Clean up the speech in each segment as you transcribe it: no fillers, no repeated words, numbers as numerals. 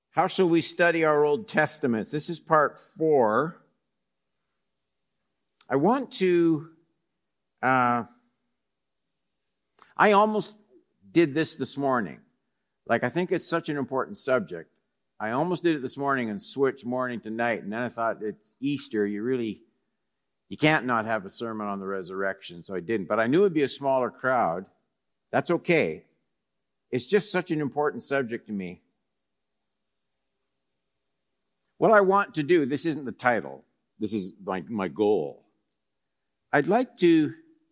How shall we study our Old Testaments? This is part 4. I want to, I almost did this morning. I think it's such an important subject. I almost did it this morning and switched morning to night. And then I thought, it's Easter. You can't not have a sermon on the resurrection. So I didn't. But I knew it would be a smaller crowd. That's okay. It's just such an important subject to me. What I want to do, this isn't the title. This is my goal. I'd like to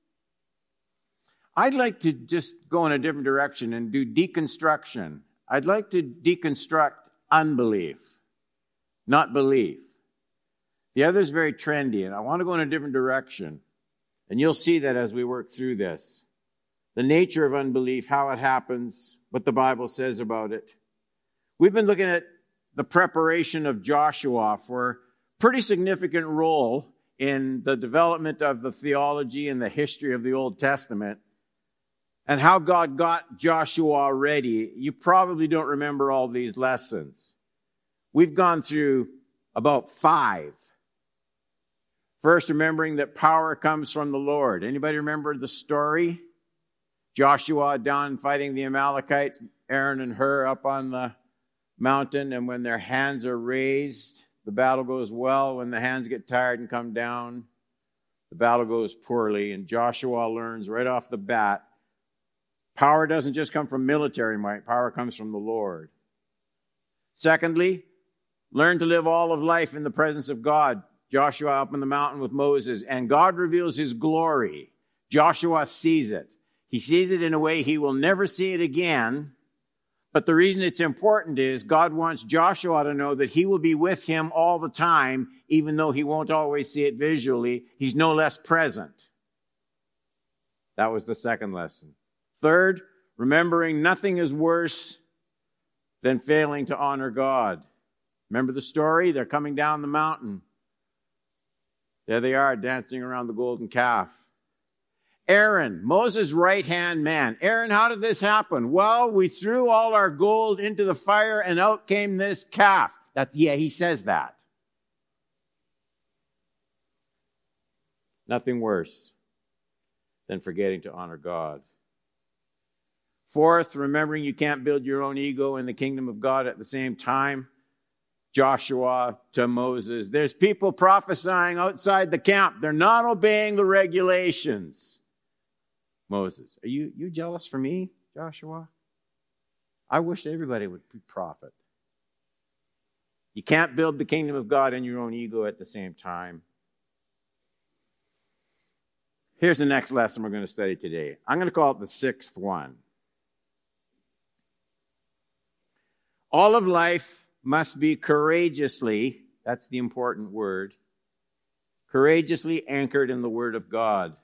just go in a different direction and do deconstruction. I'd like to deconstruct unbelief, not belief. The other is very trendy, and I want to go in a different direction. And you'll see that as we work through this. The nature of unbelief, how it happens, what the Bible says about it. We've been looking at the preparation of Joshua for a pretty significant role in the development of the theology and the history of the Old Testament, and how God got Joshua ready. You probably don't remember all these lessons. We've gone through about 5. First, remembering that power comes from the Lord. Anybody remember the story? Joshua down fighting the Amalekites, Aaron and Hur up on the mountain, and when their hands are raised, the battle goes well. When the hands get tired and come down, the battle goes poorly. And Joshua learns right off the bat, power doesn't just come from military might, power comes from the Lord. Secondly, learn to live all of life in the presence of God. Joshua up on the mountain with Moses, and God reveals his glory. Joshua sees it. He sees it in a way he will never see it again. But the reason it's important is God wants Joshua to know that he will be with him all the time, even though he won't always see it visually. He's no less present. That was the second lesson. Third, remembering nothing is worse than failing to honor God. Remember the story? They're coming down the mountain. There they are, dancing around the golden calf. Aaron, Moses' right-hand man. Aaron, how did this happen? Well, we threw all our gold into the fire and out came this calf. He says that. Nothing worse than forgetting to honor God. Fourth, remembering you can't build your own ego in the kingdom of God at the same time. Joshua to Moses. There's people prophesying outside the camp. They're not obeying the regulations. Moses, are you jealous for me, Joshua? I wish everybody would be prophet. You can't build the kingdom of God and your own ego at the same time. Here's the next lesson we're going to study today. I'm going to call it the 6th one. All of life must be courageously, that's the important word, courageously anchored in the Word of God.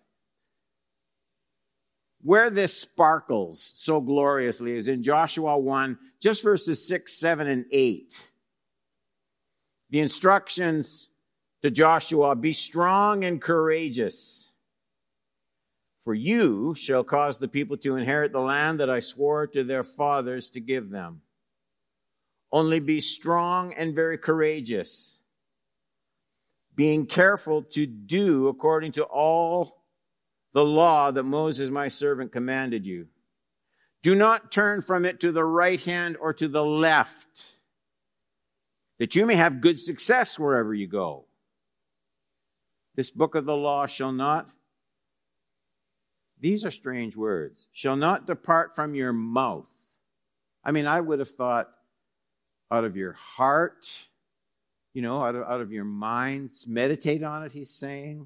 Where this sparkles so gloriously is in Joshua 1, just verses 6, 7, and 8. The instructions to Joshua, be strong and courageous, for you shall cause the people to inherit the land that I swore to their fathers to give them. Only be strong and very courageous, being careful to do according to all the law that Moses, my servant, commanded you. Do not turn from it to the right hand or to the left, that you may have good success wherever you go. This book of the law shall not, these are strange words, shall not depart from your mouth. I would have thought out of your heart, out of your mind. Meditate on it, he's saying.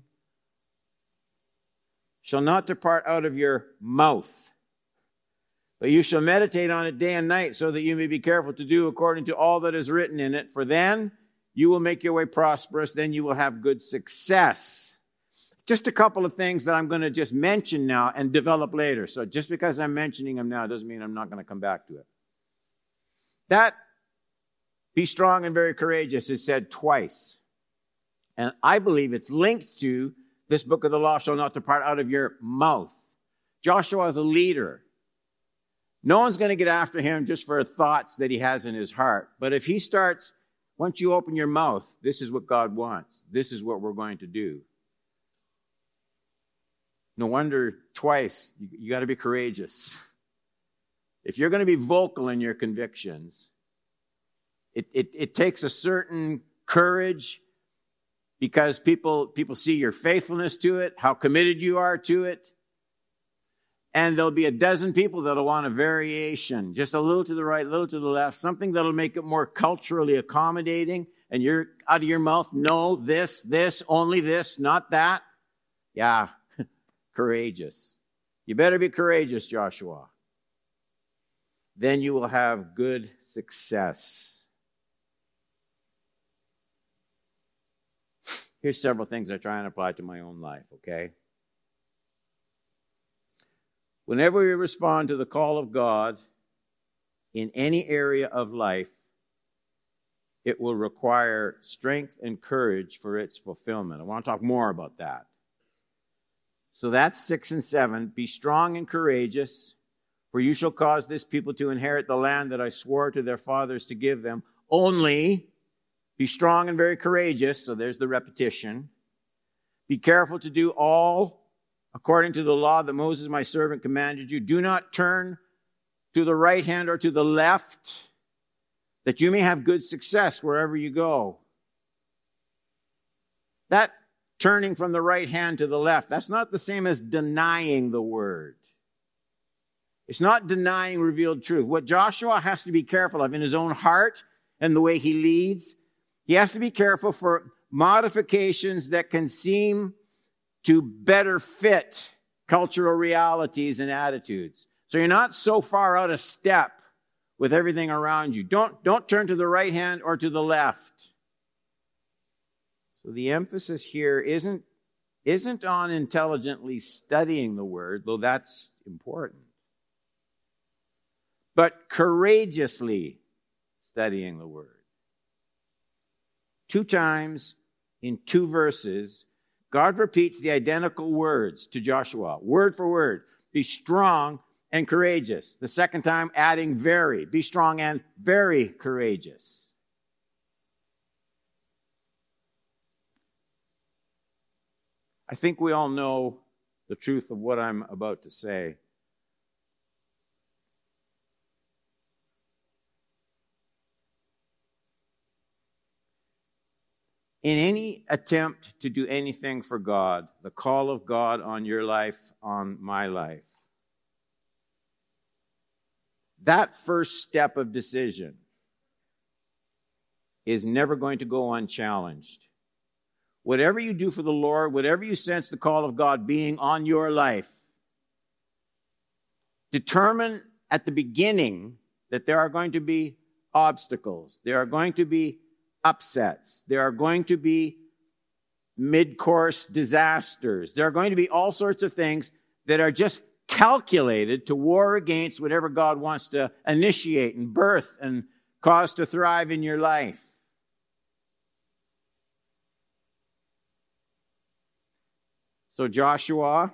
Shall not depart out of your mouth, but you shall meditate on it day and night, so that you may be careful to do according to all that is written in it. For then you will make your way prosperous, then you will have good success. Just a couple of things that I'm going to just mention now and develop later. So just because I'm mentioning them now doesn't mean I'm not going to come back to it. That be strong and very courageous is said twice. And I believe it's linked to this book of the law shall not depart out of your mouth. Joshua is a leader. No one's going to get after him just for thoughts that he has in his heart. But if he starts, once you open your mouth, this is what God wants. This is what we're going to do. No wonder twice, you got to be courageous. If you're going to be vocal in your convictions, it takes a certain courage because people see your faithfulness to it, how committed you are to it. And there'll be a dozen people that'll want a variation, just a little to the right, a little to the left, something that'll make it more culturally accommodating. And you're out of your mouth, no, this, only this, not that. Yeah, courageous. You better be courageous, Joshua. Then you will have good success. Here's several things I try and apply to my own life, okay? Whenever we respond to the call of God in any area of life, it will require strength and courage for its fulfillment. I want to talk more about that. So that's 6 and 7. Be strong and courageous, for you shall cause this people to inherit the land that I swore to their fathers to give them. Only be strong and very courageous. So there's the repetition. Be careful to do all according to the law that Moses, my servant, commanded you. Do not turn to the right hand or to the left, that you may have good success wherever you go. That turning from the right hand to the left, that's not the same as denying the word. It's not denying revealed truth. What Joshua has to be careful of in his own heart and the way he leads, he has to be careful for modifications that can seem to better fit cultural realities and attitudes. So you're not so far out of step with everything around you. Don't turn to the right hand or to the left. So the emphasis here isn't on intelligently studying the word, though that's important, but courageously studying the word. 2 times in 2 verses, God repeats the identical words to Joshua, word for word. Be strong and courageous. The second time, adding very. Be strong and very courageous. I think we all know the truth of what I'm about to say. In any attempt to do anything for God, the call of God on your life, on my life, that first step of decision is never going to go unchallenged. Whatever you do for the Lord, whatever you sense the call of God being on your life, determine at the beginning that there are going to be obstacles. There are going to be upsets. There are going to be mid-course disasters. There are going to be all sorts of things that are just calculated to war against whatever God wants to initiate and birth and cause to thrive in your life. So Joshua,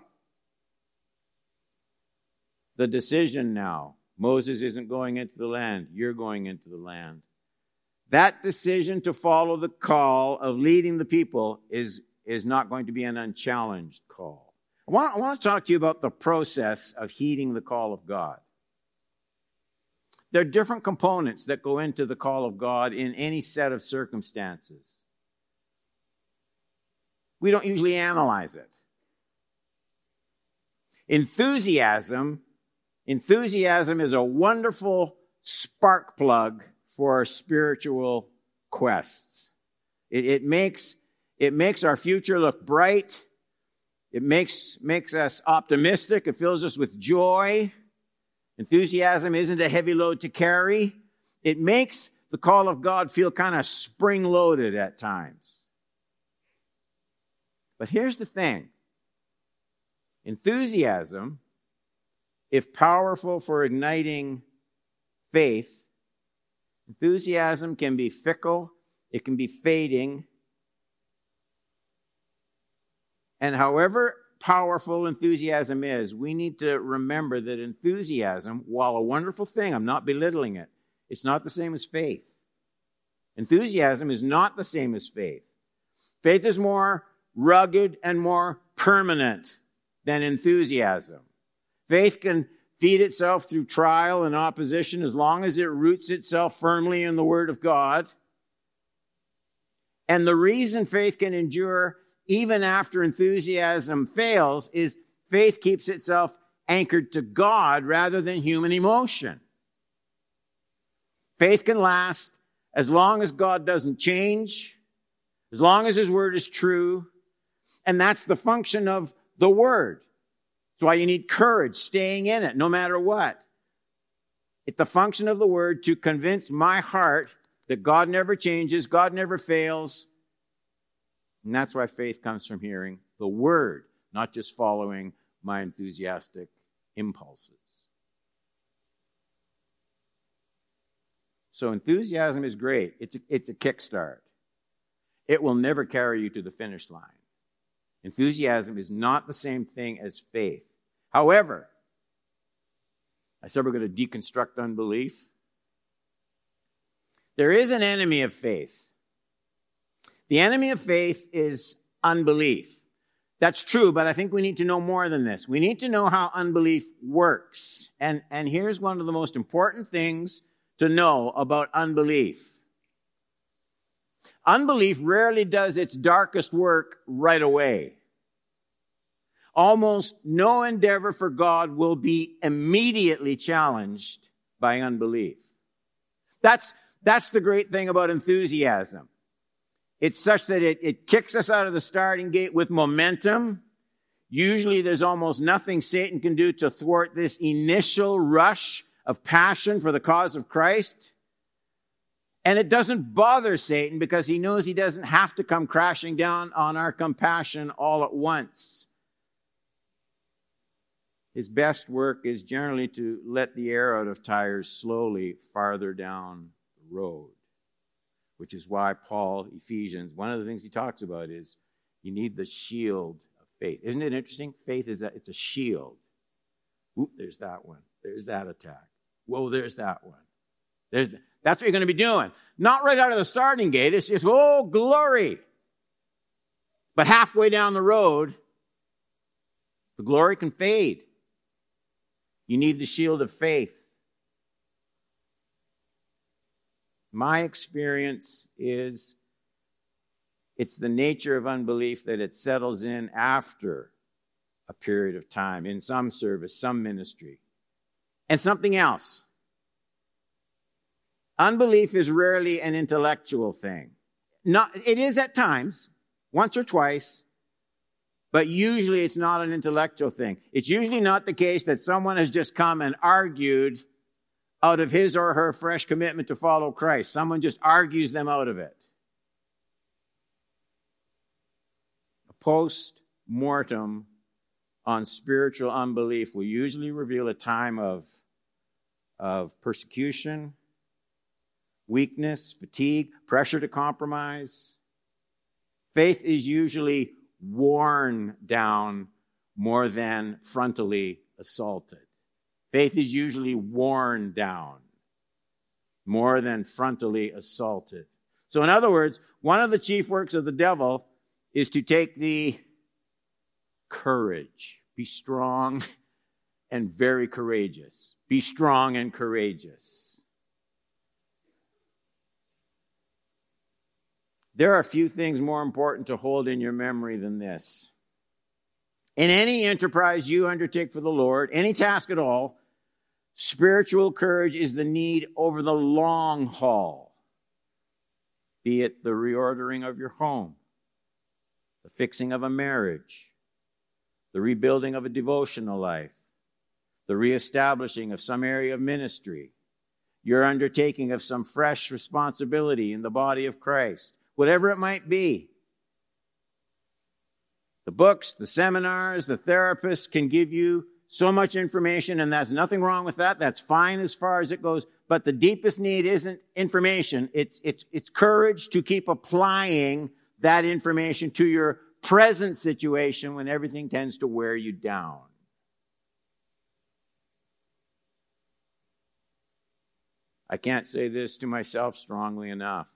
the decision now. Moses isn't going into the land. You're going into the land. That decision to follow the call of leading the people is not going to be an unchallenged call. I want to talk to you about the process of heeding the call of God. There are different components that go into the call of God in any set of circumstances. We don't usually analyze it. Enthusiasm is a wonderful spark plug for spiritual quests. It makes our future look bright. It makes us optimistic. It fills us with joy. Enthusiasm isn't a heavy load to carry. It makes the call of God feel kind of spring-loaded at times. But here's the thing. Enthusiasm, if powerful for igniting faith, enthusiasm can be fickle, it can be fading, and however powerful enthusiasm is, we need to remember that enthusiasm, while a wonderful thing, I'm not belittling it, it's not the same as faith. Enthusiasm is not the same as faith. Faith is more rugged and more permanent than enthusiasm. Faith can feed itself through trial and opposition as long as it roots itself firmly in the Word of God. And the reason faith can endure even after enthusiasm fails is faith keeps itself anchored to God rather than human emotion. Faith can last as long as God doesn't change, as long as His Word is true, and that's the function of the Word. That's why you need courage, staying in it, no matter what. It's the function of the Word to convince my heart that God never changes, God never fails. And that's why faith comes from hearing the Word, not just following my enthusiastic impulses. So enthusiasm is great. It's a kickstart. It will never carry you to the finish line. Enthusiasm is not the same thing as faith. However, I said we're going to deconstruct unbelief. There is an enemy of faith. The enemy of faith is unbelief. That's true, but I think we need to know more than this. We need to know how unbelief works. And here's one of the most important things to know about unbelief. Unbelief rarely does its darkest work right away. Almost no endeavor for God will be immediately challenged by unbelief. That's the great thing about enthusiasm. It's such that it kicks us out of the starting gate with momentum. Usually there's almost nothing Satan can do to thwart this initial rush of passion for the cause of Christ. And it doesn't bother Satan because he knows he doesn't have to come crashing down on our compassion all at once. His best work is generally to let the air out of tires slowly farther down the road, which is why Paul, Ephesians, one of the things he talks about is you need the shield of faith. Isn't it interesting? Faith it's a shield. Oop, there's that one. There's that attack. Whoa, there's that one. That's what you're going to be doing. Not right out of the starting gate. It's just, oh, glory. But halfway down the road, the glory can fade. You need the shield of faith. My experience is it's the nature of unbelief that it settles in after a period of time, in some service, some ministry. And something else. Unbelief is rarely an intellectual thing. It is at times, once or twice, but usually it's not an intellectual thing. It's usually not the case that someone has just come and argued out of his or her fresh commitment to follow Christ. Someone just argues them out of it. A post-mortem on spiritual unbelief will usually reveal a time of persecution, weakness, fatigue, pressure to compromise. Faith is usually worn down more than frontally assaulted. Faith is usually worn down more than frontally assaulted. So in other words, one of the chief works of the devil is to take the courage. Be strong and very courageous. Be strong and courageous. There are few things more important to hold in your memory than this. In any enterprise you undertake for the Lord, any task at all, spiritual courage is the need over the long haul. Be it the reordering of your home, the fixing of a marriage, the rebuilding of a devotional life, the reestablishing of some area of ministry, your undertaking of some fresh responsibility in the body of Christ, whatever it might be. The books, the seminars, the therapists can give you so much information, and there's nothing wrong with that. That's fine as far as it goes. But the deepest need isn't information. It's courage to keep applying that information to your present situation when everything tends to wear you down. I can't say this to myself strongly enough.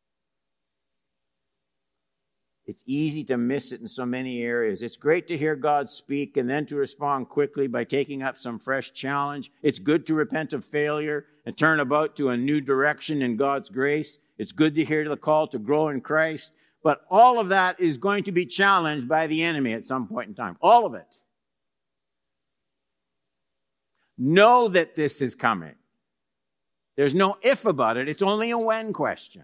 It's easy to miss it in so many areas. It's great to hear God speak and then to respond quickly by taking up some fresh challenge. It's good to repent of failure and turn about to a new direction in God's grace. It's good to hear the call to grow in Christ. But all of that is going to be challenged by the enemy at some point in time. All of it. Know that this is coming. There's no if about it. It's only a when question.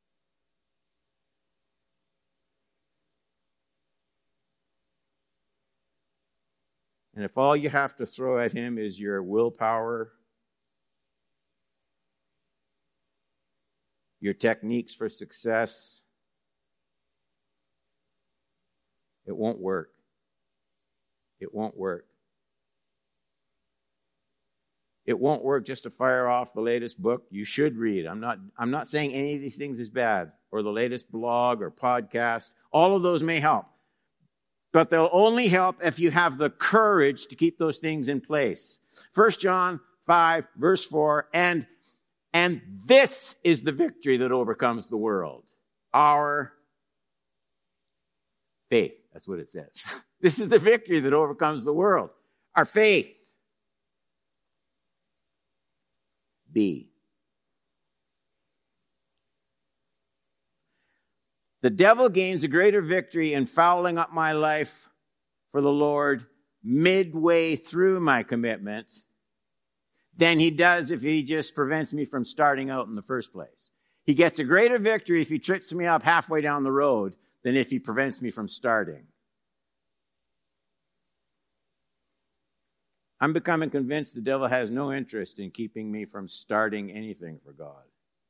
And if all you have to throw at him is your willpower, your techniques for success, it won't work. It won't work. It won't work just to fire off the latest book you should read. I'm not saying any of these things is bad, or the latest blog or podcast. All of those may help. But they'll only help if you have the courage to keep those things in place. 1 John 5, verse 4, and this is the victory that overcomes the world. Our faith. That's what it says. This is the victory that overcomes the world. Our faith. B. The devil gains a greater victory in fouling up my life for the Lord midway through my commitment than he does if he just prevents me from starting out in the first place. He gets a greater victory if he trips me up halfway down the road than if he prevents me from starting. I'm becoming convinced the devil has no interest in keeping me from starting anything for God.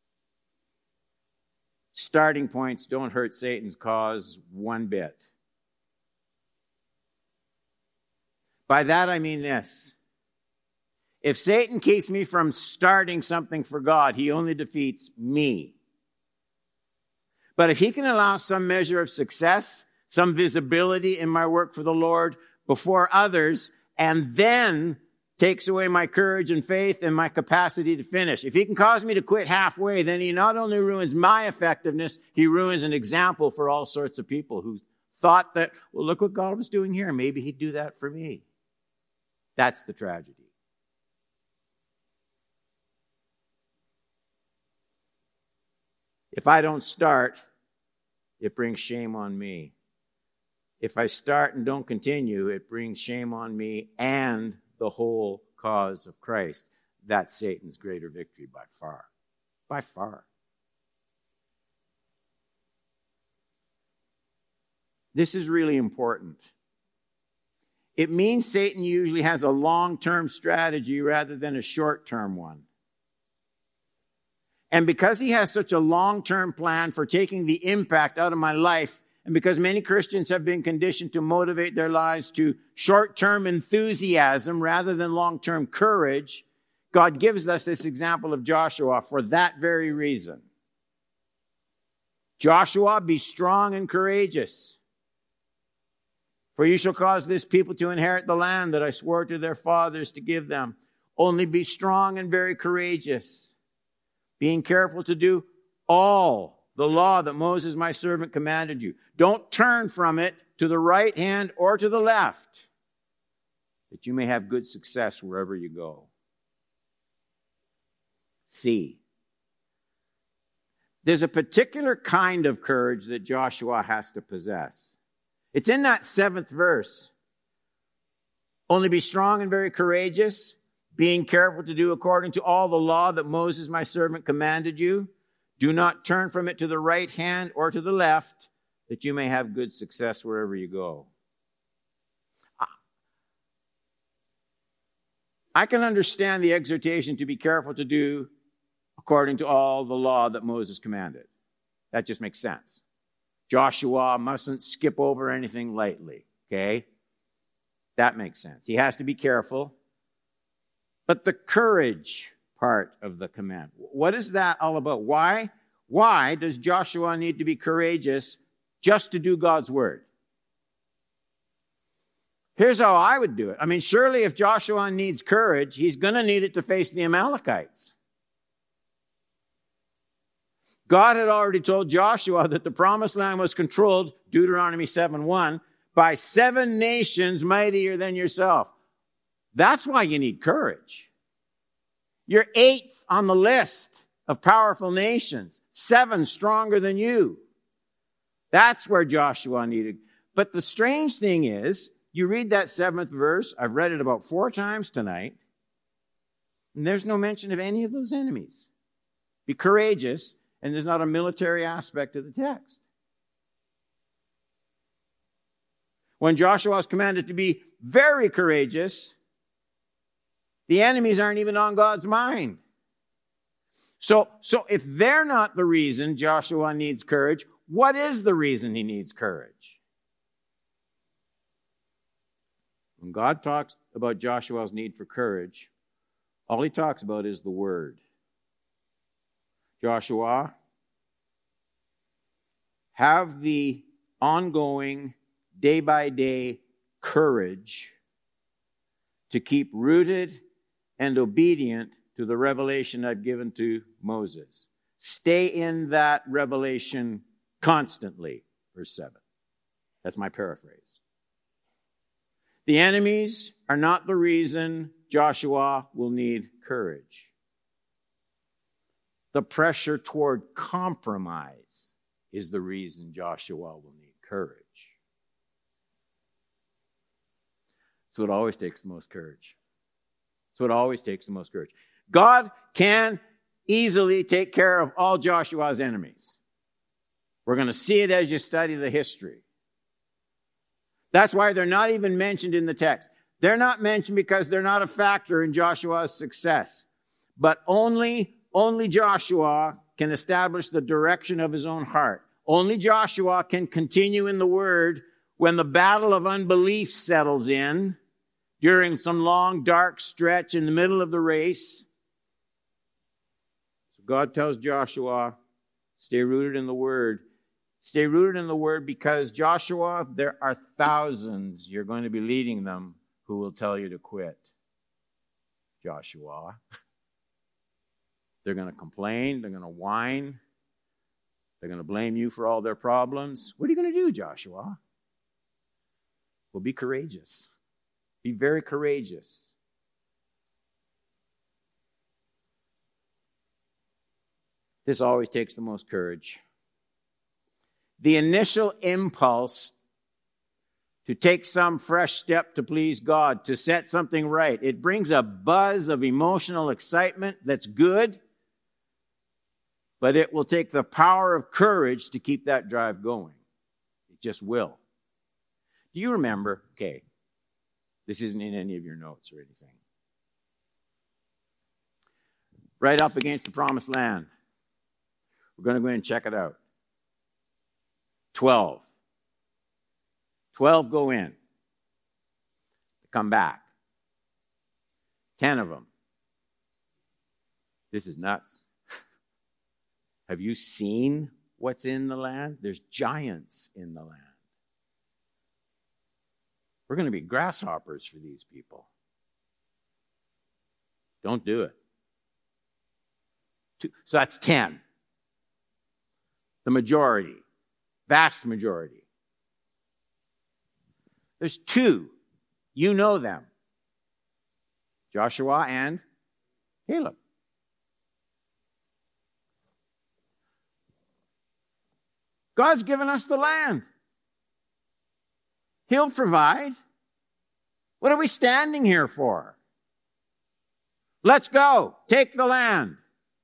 Starting points don't hurt Satan's cause one bit. By that I mean this. If Satan keeps me from starting something for God, he only defeats me. But if he can allow some measure of success, some visibility in my work for the Lord before others, and then takes away my courage and faith and my capacity to finish. If he can cause me to quit halfway, then he not only ruins my effectiveness, he ruins an example for all sorts of people who thought that, well, look what God was doing here. Maybe he'd do that for me. That's the tragedy. If I don't start, it brings shame on me. If I start and don't continue, it brings shame on me and the whole cause of Christ. That's Satan's greater victory by far. By far. This is really important. It means Satan usually has a long-term strategy rather than a short-term one. And because he has such a long-term plan for taking the impact out of my life, and because many Christians have been conditioned to motivate their lives to short-term enthusiasm rather than long-term courage, God gives us this example of Joshua for that very reason. Joshua, be strong and courageous, for you shall cause this people to inherit the land that I swore to their fathers to give them. Only be strong and very courageous, being careful to do all the law that Moses, my servant, commanded you. Don't turn from it to the right hand or to the left, that you may have good success wherever you go. C. There's a particular kind of courage that Joshua has to possess. It's in that 7th verse. Only be strong and very courageous, being careful to do according to all the law that Moses, my servant, commanded you. Do not turn from it to the right hand or to the left, that you may have good success wherever you go. I can understand the exhortation to be careful to do according to all the law that Moses commanded. That just makes sense. Joshua mustn't skip over anything lightly, okay? That makes sense. He has to be careful. But the courage part of the command, what is that all about? Why does Joshua need to be courageous just to do God's word? Here's how I would do it. I mean, surely if Joshua needs courage, he's going to need it to face the Amalekites. God had already told Joshua that the promised land was controlled, Deuteronomy 7:1, by 7 nations mightier than yourself. That's why you need courage. You're 8th on the list of powerful nations, 7 stronger than you. That's where Joshua needed. But the strange thing is, you read that 7th verse, I've read it about 4 times tonight, and there's no mention of any of those enemies. Be courageous, and there's not a military aspect to the text. When Joshua is commanded to be very courageous, the enemies aren't even on God's mind. So if they're not the reason Joshua needs courage, what is the reason he needs courage? When God talks about Joshua's need for courage, all he talks about is the word. Joshua, have the ongoing, day-by-day courage to keep rooted and obedient to the revelation I've given to Moses. Stay in that revelation constantly, verse 7. That's my paraphrase. The enemies are not the reason Joshua will need courage. The pressure toward compromise is the reason Joshua will need courage. So it always takes the most courage. So it always takes the most courage. God can easily take care of all Joshua's enemies. We're going to see it as you study the history. That's why they're not even mentioned in the text. They're not mentioned because they're not a factor in Joshua's success. But only Joshua can establish the direction of his own heart. Only Joshua can continue in the word when the battle of unbelief settles in during some long, dark stretch in the middle of the race. So God tells Joshua, stay rooted in the word. Stay rooted in the word because, Joshua, there are thousands, you're going to be leading them, who will tell you to quit. Joshua. They're going to complain. They're going to whine. They're going to blame you for all their problems. What are you going to do, Joshua? Well, be courageous. Be very courageous. This always takes the most courage. The initial impulse to take some fresh step to please God, to set something right, it brings a buzz of emotional excitement that's good, but it will take the power of courage to keep that drive going. It just will. Do you remember? Okay, this isn't in any of your notes or anything. Right up against the promised land. We're going to go in and check it out. 12 go in. Come back. 10 of them. This is nuts. Have you seen what's in the land? There's giants in the land. We're going to be grasshoppers for these people. Don't do it. So that's 10. The majority. Vast majority. There's 2. You know them. Joshua and Caleb. God's given us the land. He'll provide. What are we standing here for? Let's go. Take the land.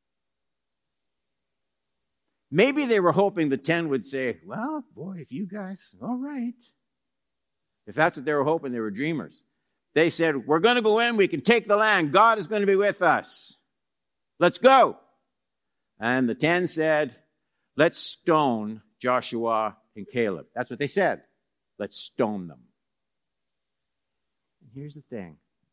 Maybe they were hoping the 10 would say, well, boy, if you guys, all right. If that's what they were hoping, they were dreamers. They said, we're going to go in, we can take the land. God is going to be with us. Let's go. And the 10 said, let's stone Joshua and Caleb. That's what they said. Let's stone them. And here's the thing.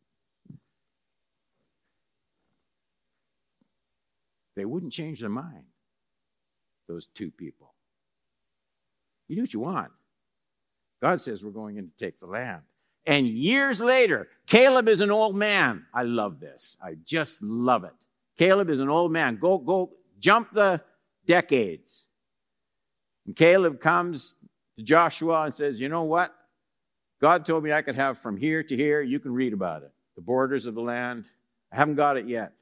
They wouldn't change their mind. Those 2 people. You do what you want. God says we're going in to take the land. And years later, Caleb is an old man. I love this. I just love it. Caleb is an old man. Go, jump the decades. And Caleb comes to Joshua and says, you know what? God told me I could have from here to here. You can read about it. The borders of the land. I haven't got it yet.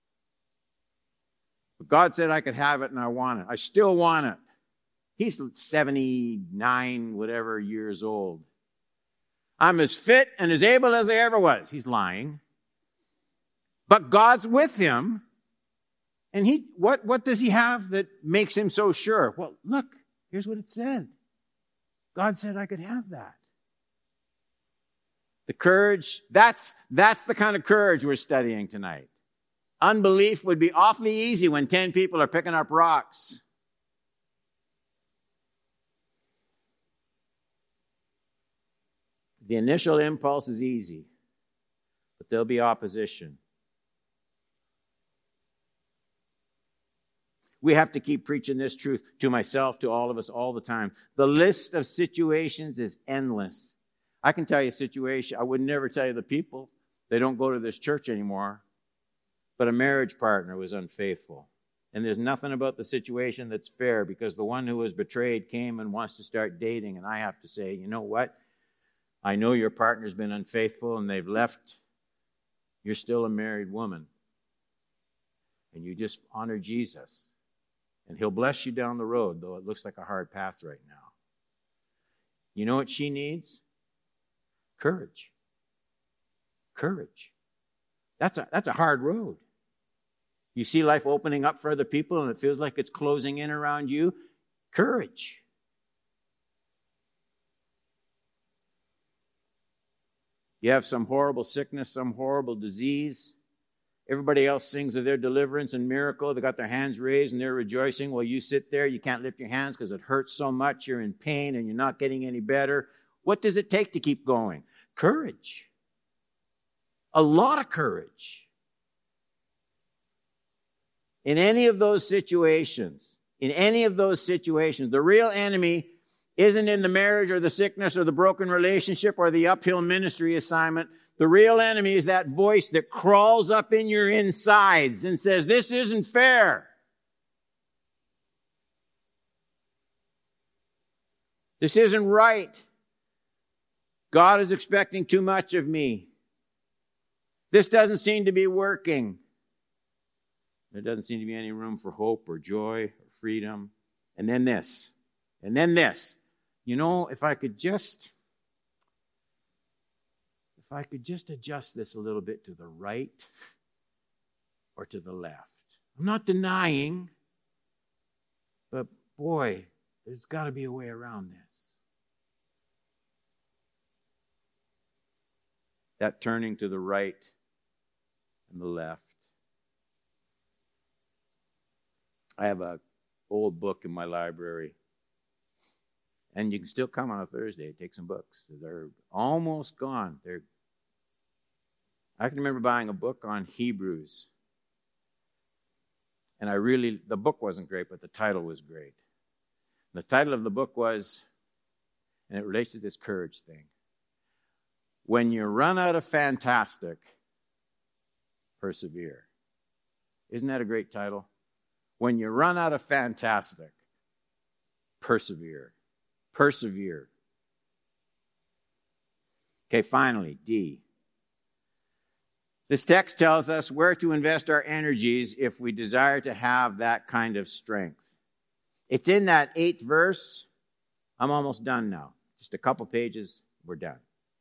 But God said I could have it and I want it. I still want it. He's 79, whatever, years old. I'm as fit and as able as I ever was. He's lying. But God's with him. And what does he have that makes him so sure? Well, look, here's what it said. God said I could have that. The courage, that's the kind of courage we're studying tonight. Unbelief would be awfully easy when 10 people are picking up rocks. The initial impulse is easy, but there'll be opposition. We have to keep preaching this truth to myself, to all of us, all the time. The list of situations is endless. I can tell you a situation. I would never tell you the people. They don't go to this church anymore. But a marriage partner was unfaithful. And there's nothing about the situation that's fair because the one who was betrayed came and wants to start dating. And I have to say, you know what? I know your partner's been unfaithful and they've left. You're still a married woman. And you just honor Jesus. And he'll bless you down the road, though it looks like a hard path right now. You know what she needs? Courage. Courage. That's a hard road. You see life opening up for other people and it feels like it's closing in around you. Courage. You have some horrible sickness, some horrible disease. Everybody else sings of their deliverance and miracle. They got their hands raised and they're rejoicing. Well, you sit there, you can't lift your hands because it hurts so much. You're in pain and you're not getting any better. What does it take to keep going? Courage. A lot of courage. In any of those situations, the real enemy isn't in the marriage or the sickness or the broken relationship or the uphill ministry assignment. The real enemy is that voice that crawls up in your insides and says, this isn't fair. This isn't right. God is expecting too much of me. This doesn't seem to be working. There doesn't seem to be any room for hope or joy or freedom. And then this. And then this. You know, if I could just adjust this a little bit to the right or to the left. I'm not denying, but boy, there's got to be a way around this. That turning to the right and the left. I have an old book in my library. And you can still come on a Thursday and take some books. They're almost gone. I can remember buying a book on Hebrews. And the book wasn't great, but the title was great. The title of the book was, and it relates to this courage thing. When you run out of fantastic, persevere. Isn't that a great title? When you run out of fantastic, persevere. Persevere. Okay, finally, D. This text tells us where to invest our energies if we desire to have that kind of strength. It's in that 8th verse. I'm almost done now. Just a couple pages, we're done.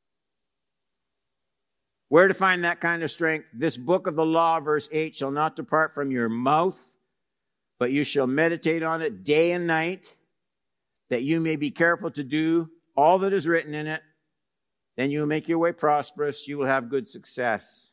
Where to find that kind of strength? This book of the law, verse 8, shall not depart from your mouth, but you shall meditate on it day and night, that you may be careful to do all that is written in it. Then you will make your way prosperous. You will have good success.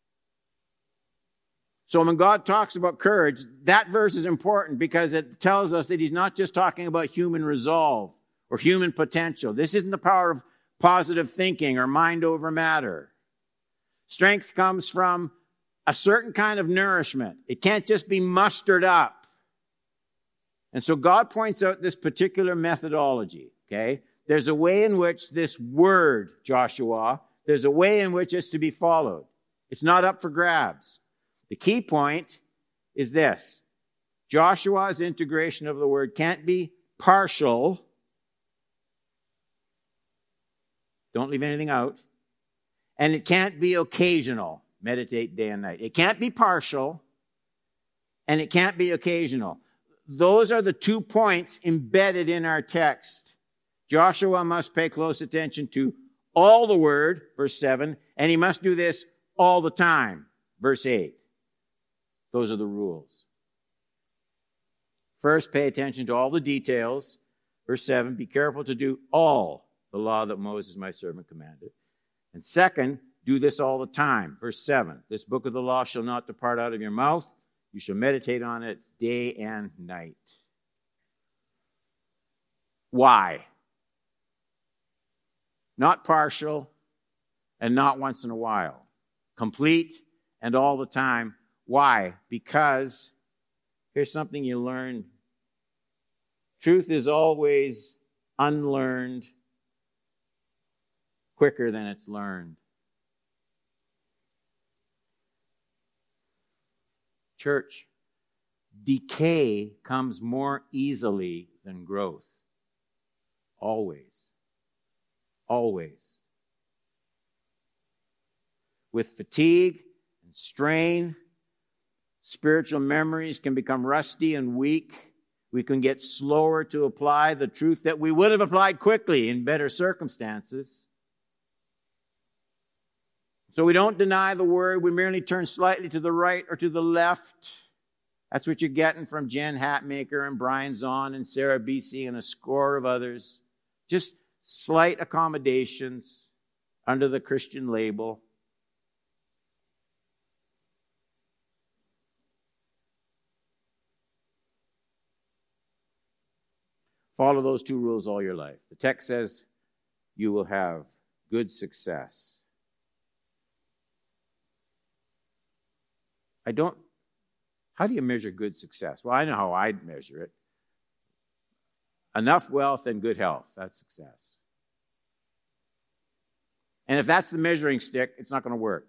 So when God talks about courage, that verse is important because it tells us that he's not just talking about human resolve or human potential. This isn't the power of positive thinking or mind over matter. Strength comes from a certain kind of nourishment. It can't just be mustered up. And so God points out this particular methodology, okay? there's a way in which this word, Joshua, there's a way in which it's to be followed. It's not up for grabs. The key point is this. Joshua's integration of the word can't be partial. Don't leave anything out. And it can't be occasional. Meditate day and night. It can't be partial, and it can't be occasional. Those are the 2 points embedded in our text. Joshua must pay close attention to all the word, verse 7, and he must do this all the time, verse 8. Those are the rules. First, pay attention to all the details. Verse 7, be careful to do all the law that Moses, my servant, commanded. And second, do this all the time. Verse 7, this book of the law shall not depart out of your mouth. You shall meditate on it day and night. Why? Not partial and not once in a while. Complete and all the time. Why? Because here's something you learn. Truth is always unlearned quicker than it's learned. Church, decay comes more easily than growth. Always. Always. With fatigue and strain, spiritual memories can become rusty and weak. We can get slower to apply the truth that we would have applied quickly in better circumstances. So we don't deny the word. We merely turn slightly to the right or to the left. That's what you're getting from Jen Hatmaker and Brian Zahn and Sarah BC and a score of others. Just slight accommodations under the Christian label. Follow those 2 rules all your life. The text says you will have good success. How do you measure good success? Well, I know how I'd measure it. Enough wealth and good health, that's success. And if that's the measuring stick, it's not going to work.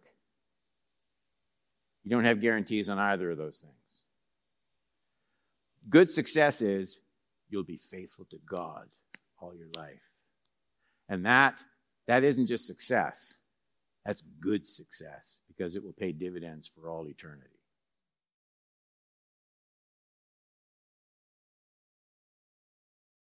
You don't have guarantees on either of those things. Good success is you'll be faithful to God all your life. And that isn't just success. That's good success because it will pay dividends for all eternity.